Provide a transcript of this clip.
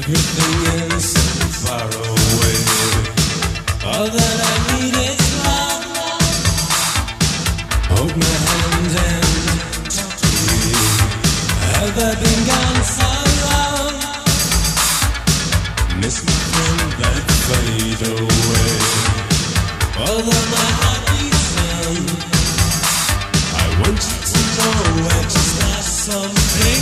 Everything is far away. All that I need is love. Hold my hand and talk to me. Have I been gone so long? Miss my friend that fade away. Although my heart beats down, I want you to know I just lost something.